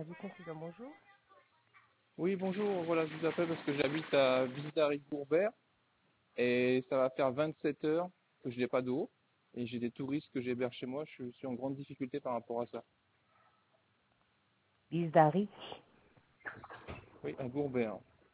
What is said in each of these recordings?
Service incident, bonjour. Oui, bonjour, voilà, je vous appelle parce que j'habite à Villetaris-Courbet et ça va faire 27 heures que je n'ai pas d'eau et j'ai des touristes que j'héberge chez moi. Je suis en grande difficulté par rapport à ça. Isdari, Oui, à Gourbet.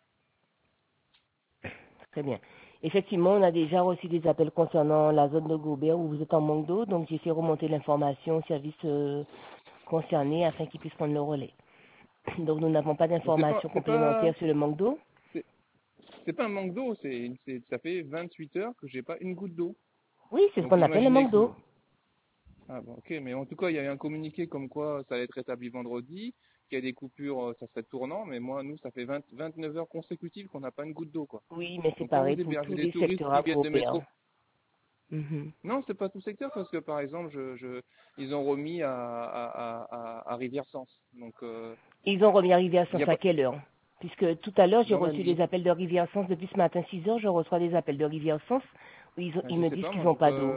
très bien. Effectivement, on a déjà reçu des appels concernant la zone de Gobert où vous êtes en manque d'eau, donc j'ai fait remonter l'information au service concerné afin qu'ils puissent prendre le relais. Donc nous n'avons pas Mais c'est pas, d'informations c'est pas, complémentaires sur le manque d'eau. c'est, c'est pas un manque d'eau, ça fait 28 heures que j'ai pas une goutte d'eau. Oui, c'est ce Donc qu'on appelle le imaginez manque que d'eau. ah bon, ok, mais en tout cas, il y a eu un communiqué comme quoi ça allait être rétabli vendredi, qu'il y a des coupures, ça serait tournant, mais moi, nous, ça fait 29 heures consécutives qu'on n'a pas une goutte d'eau, quoi. Oui, mais c'est Donc quand pareil vous pour hébergez tous des les touristes secteurs qui à viennent de Gobert. métro. Non, c'est pas tout secteur parce que par exemple, ils ont remis à Rivière-Sens. Donc, Ils ont remis à il y a Rivière-Sens à pas quelle heure? Puisque tout à l'heure, j'ai dans la reçu nuit. des appels de Rivière-Sens depuis ce matin 6 heures, je reçois des appels de Rivière-Sens où Ben, ils je me sais disent pas, qu'ils moi, n'ont en tout cas, pas d'eau.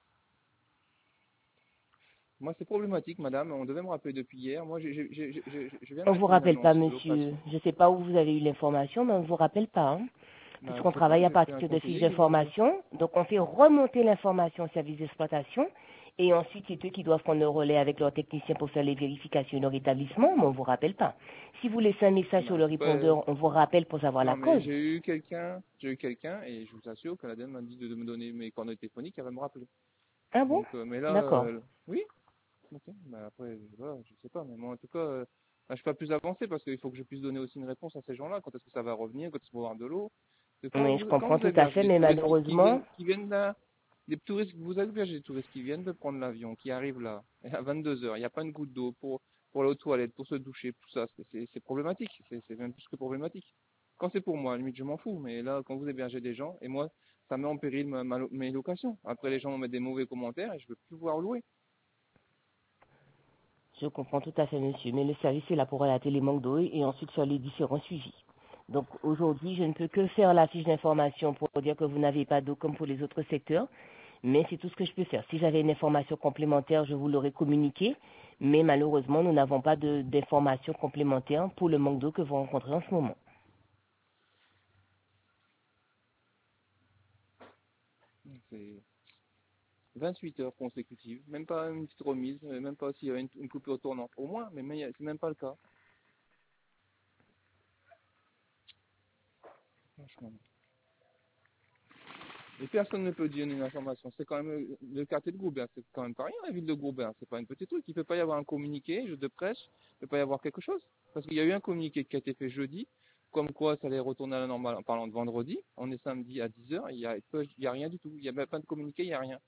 moi c'est problématique, madame. On devait me rappeler depuis hier. Moi, je viens de On ne vous mettre une rappelle pas, annonce de monsieur. location. Je ne sais pas où vous avez eu l'information, mais on ne vous rappelle pas, hein, Ben, je puisqu'on sais pas, travaille à j'ai fait un partir de fiches conseiller qui vient de. d'information. Donc, on fait remonter l'information au service d'exploitation. Et ensuite, c'est eux qui doivent prendre le relais avec leurs techniciens pour faire les vérifications de leur établissement, mais on ne vous rappelle pas. Si vous laissez un message sur Ben, le c'est pas. répondeur, on vous rappelle pour savoir la Non, mais cause. j'ai eu quelqu'un, et je vous assure que la dame m'a dit de me donner mes coordonnées téléphoniques, elle va me rappeler. Ah bon? Donc, mais là, D'accord. oui. Ok, bah après, voilà, je sais pas, mais moi en tout cas, bah, je suis pas plus avancé parce qu'il faut que je puisse donner aussi une réponse à ces gens-là. Quand est-ce que ça va revenir? Quand est-ce qu'on va avoir de l'eau? Oui, je Quand comprends vous tout à hébergez fait, des mais touristes malheureusement, qui viennent là, des touristes, vous hébergez des touristes qui viennent de prendre l'avion, qui arrivent là, et à 22 heures, il n'y a pas une goutte d'eau pour aller aux toilettes, pour se doucher, tout ça, c'est problématique, c'est même plus que problématique. Quand c'est pour moi, à la limite, je m'en fous, mais là, quand vous hébergez des gens, et moi, ça met en péril mes locations. Après, les gens vont mettre des mauvais commentaires et je ne veux plus pouvoir louer. je comprends tout à fait, monsieur, mais le service est là pour relater les manques d'eau et ensuite faire les différents suivis. Donc aujourd'hui, je ne peux que faire la fiche d'information pour dire que vous n'avez pas d'eau comme pour les autres secteurs, mais c'est tout ce que je peux faire. Si j'avais une information complémentaire, je vous l'aurais communiquée, mais malheureusement, nous n'avons pas d'informations complémentaires pour le manque d'eau que vous rencontrez en ce moment. C'est 28 heures consécutives, même pas une petite remise, même pas s'il y avait une coupure tournante. Au moins, mais c'est même pas le cas. Franchement. Et personne ne peut dire une information. C'est quand même le quartier de Gourbin, c'est quand même pas rien la ville de Gourbin. C'est pas un petit truc. Il peut pas y avoir un communiqué de presse, il peut pas y avoir quelque chose. Parce qu'il y a eu un communiqué qui a été fait jeudi, comme quoi ça allait retourner à la normale en parlant de vendredi. On est samedi à 10 heures, il y a rien du tout. Il y a même pas de communiqué, il y a rien.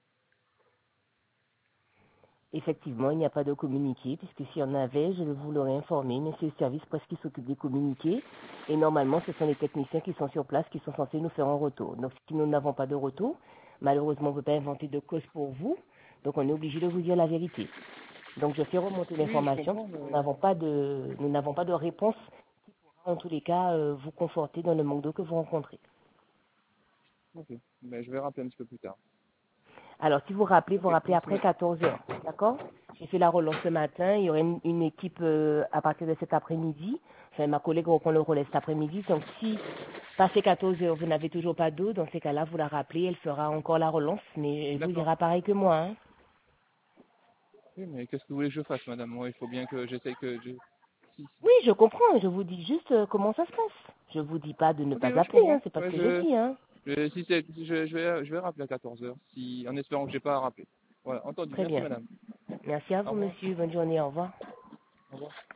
Effectivement, il n'y a pas de communiqué, puisque s'il y en avait, je vous l'aurais informé, mais c'est le service presque qui s'occupe des communiqués. Et normalement, ce sont les techniciens qui sont sur place qui sont censés nous faire un retour. Donc, si nous n'avons pas de retour, malheureusement, on ne peut pas inventer de cause pour vous. Donc, on est obligé de vous dire la vérité. Donc, je fais remonter Oui, je l'information, comprends, puisque mais nous n'avons pas de réponse qui pourra, en tous les cas, vous conforter dans le manque d'eau que vous rencontrez. ok. Mais je vais rappeler un petit peu plus tard. Alors, si vous Ok, rappelez merci. après 14 heures, d'accord? J'ai fait la relance ce matin. Il y aurait une équipe à partir de cet après-midi. Enfin, ma collègue reprend le relais cet après-midi. Donc, si passé 14 heures, vous n'avez toujours pas d'eau, dans ces cas-là, vous la rappelez. Elle fera encore la relance, mais elle vous D'accord. dira pareil que moi, hein. Oui, mais qu'est-ce que vous voulez que je fasse, madame? Moi, il faut bien que j'essaye que je... Si, si. Oui, je comprends. Je vous dis juste comment ça se passe. Je vous dis pas de ne Ok, pas ouais, je appeler, hein. comprends. C'est pas ce Ouais, que je dis, hein. je vais rappeler à 14 heures, si, en espérant que j'ai pas à rappeler. Voilà, entendu. Très Merci, bien. madame. Merci à Au vous, revoir. monsieur. Bonne journée. Au revoir. Au revoir.